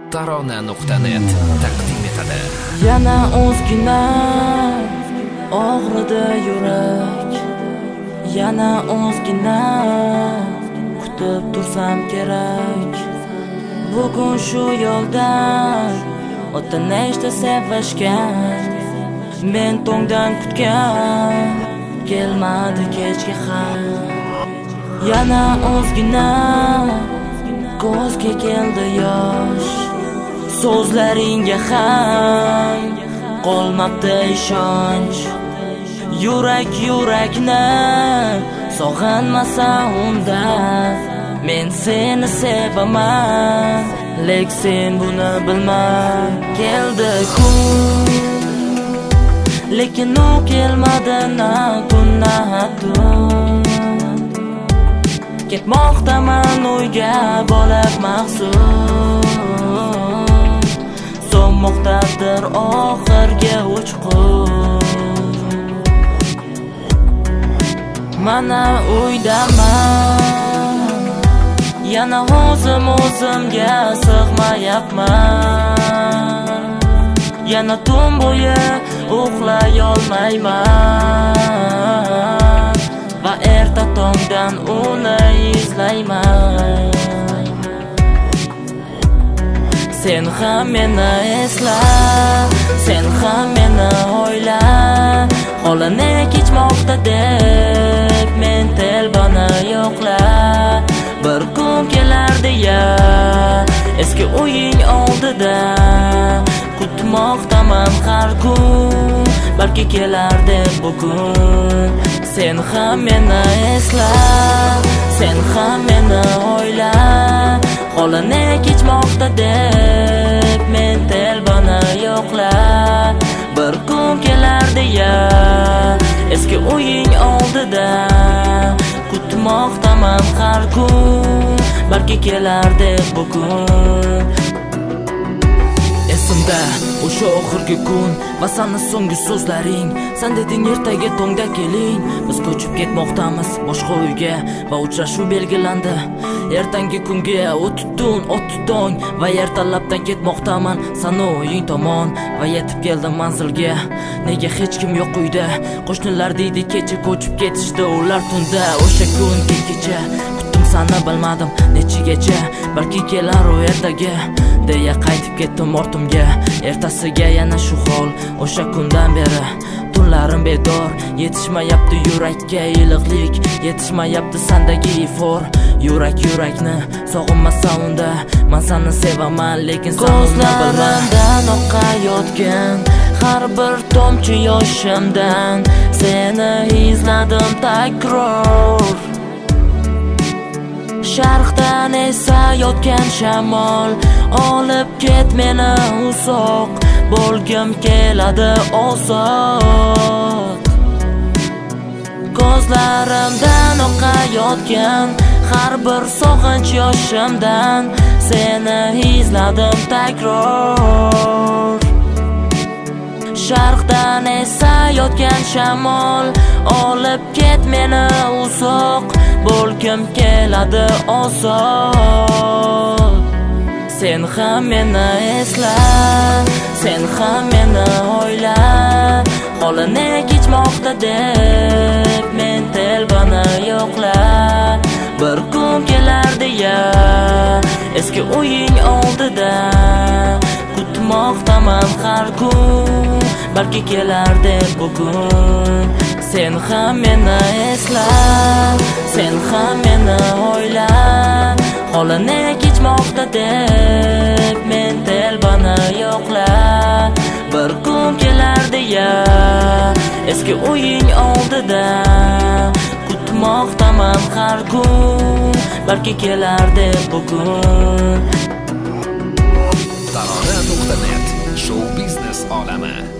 Tarona.net taqdim etadi. Yana ozgina og'ridi yurak, yana ozgina kutib tursam kerak. Bugun shu yo'ldan o'tini ishda sevishgan, men tongdan kutgan, kelmadi kechga ham. Yana ozgina ko'zga keldi yosh, so'zlaringga ham qolmabdi ishonch. Yurakni sog'inmasa unda, men seni sevaman, lek sen buni bilma. Keldi kun, lekin u kelmadi na kun na tun. Ketmoqdaman uyga bo'lib maxsus, so'nmoqdadir oxirgi uchqun. Mana uydaman, yana o'zimga sig'mayapman. Yana tun bo'yi uxlay olmayman va erta tongdan uni izlayman. Sen ham meni esla, sen ham meni o'yla, holini kechmoqda deb men telbani yo'qla. Bir kun kelar deya eski uying oldida kutmoqdaman har kun, balki kelar deb bugun. Sen ham meni esla, sen ham meni o'yla, holini kechmoqda deb men telbani yo'qla. Bir kun kelar deya eski uying oldida kutmoqdaman har kun, balki kelar deb bugun. Esimda o'sha oxirgi kun va sana so'nggi so'zlaring. Sen deding ertaga tongda keling, biz ko'chib ketmoqdamiz boshqa uyga va uchrashuv belgilandi. Ertangi kunga o'tdi tun, o'tdi tong va ertalabdan ketmoqdaman sana uying tomon va yetib keldim manzilga. Nega hech kim yo'q uyda? Qo'shnilar deydi kecha ko'chib ketishdi ular tunda. O'sha kun kecha kutdim sani, bilmadim nechigacha, balki kelar u ertaga deya qaytib ketdim ortimga. Ertasiga yana shu hol, o'sha kundan beri tunlarim bedor. Yetishmayapti yurakka iliqlik, yetishmayapti sandagi ifor. Yurakni sog'inmasa unda, men seni sevaman, lekin sen uni bilma. Ko'zlarimdan oqayotgan har bir tomchi yoshimdan seni izladim takror. Sharqdan esayotgan shamol olib ket meni uzoq, bo'lgim keladi ozod. Ko'zlarimdan oqayotgan har bir sog'inch yoshimdan seni izladim takror. Sharqdan esayotgan shamol olib ket meni uzoq, bo'lgim keladi ozod. Sen ham meni esla, sen ham meni o'yla, holini kechmoqda deb men telbani yo'qla. Bir kun kelar deya eski uying oldida kutmoqdaman har kun, balki kelar deb bugun. Sen ham meni esla, sen ham meni o'yla, holini kechmoqda deb men telbani yo'qla. Bir kun kelar deya eski uying oldida kutmoqdaman har kun, balki kelar deb bugun. Tarona.net show biznes olami.